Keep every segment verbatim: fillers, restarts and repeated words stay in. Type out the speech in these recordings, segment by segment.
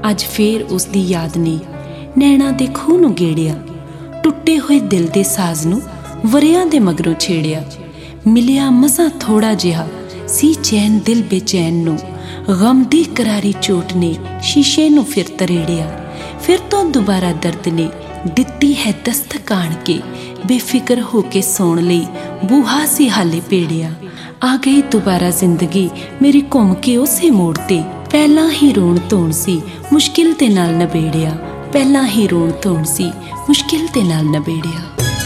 अज फिर उसकी याद ने नैणा दे खूह नूं गेड़िया, टुटे हुए दिल दे साज नूं वरियां दे मगरों छेड़िया। मिलिया मसा थोड़ा जिहा सी चैन दिल बेचैन नूं, गम दी करारी चोट ने शीशे नूं फिर तरेड़िया। फिर तो दोबारा दर्द ने दित्ती है दस्तक आण के, बेफिक्र होके सौण लई बूहा सी हाले पेड़िया। आ गई दोबारा जिंदगी मेरी घुम के उसे मोड़ ते, पहला ही रोण धोण सी मुश्किल ते नाल नबेड़िया। पहला ही रोण धोण सी मुश्किल ते नाल नबेड़िया।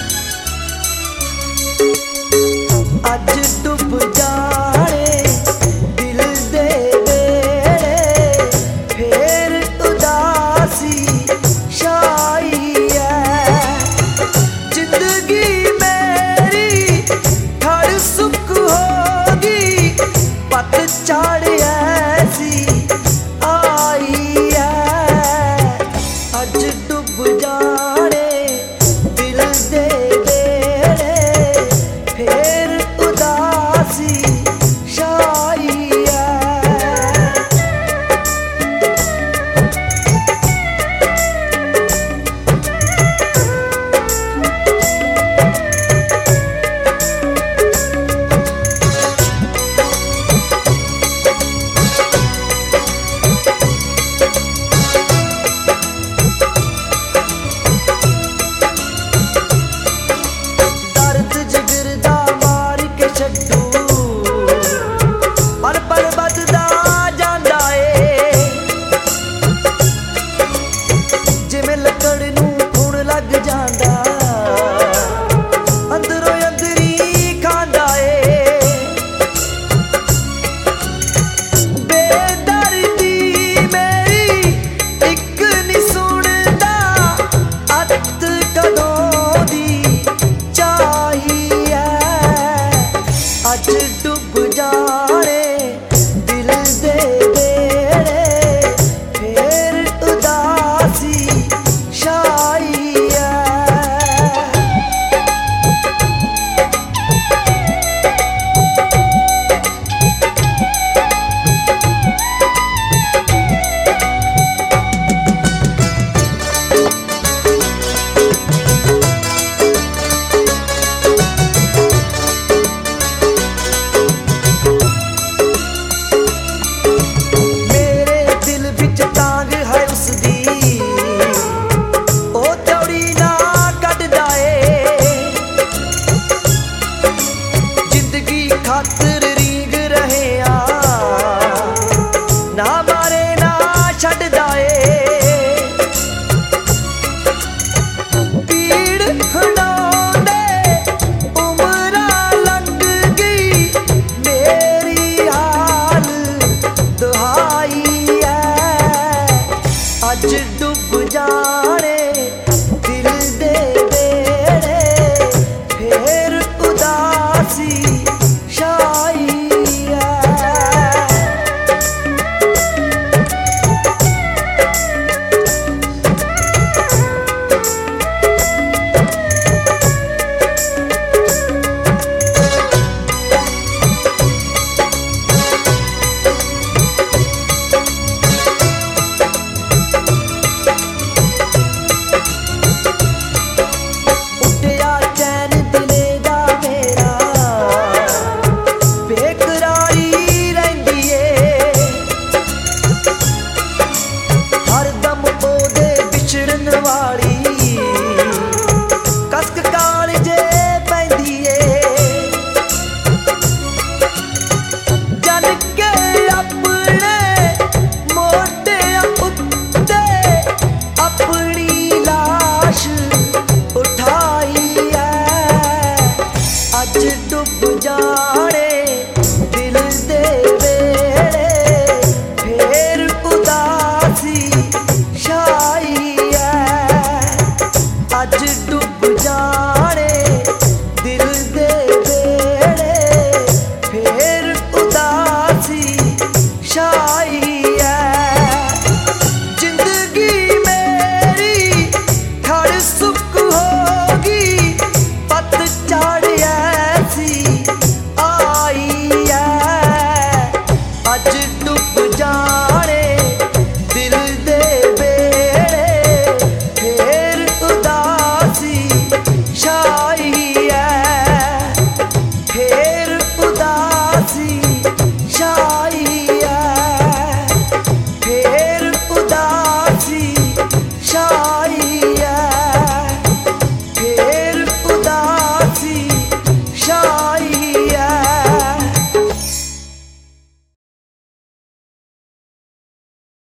अज डुब जाने दिल दे बेड़े, फिर उदासी छाई है। जिंदगी मेरी ठड़ सुख होगी, पतझड़ ऐसी आई है। अज डुब जाने दिल दे बेड़े, फिर उदासी छाई है। दर्द जिगर दा मार के छड्डू, पल पल बददा जांदा ए। जिवें लकड़ नूं खून लग जांदा, अंदरों अंदरी खांदा ए। बेदर्दी मेरी इक नी सुणदा, अत कदों दी चाहिए। अज डुब जाने दिल दे बेड़े, फिर उदासी छाई है। मेरे दिल विच टांग है उसदी, ओ चौड़ी ना कटदा ए। जिंदगी खातर रींग रहे आ, ना मारे ना छड्डदा ए। पीड़ हंडाउंदे उमरां लंघ गई, मेरी हाल दुहाई है। अज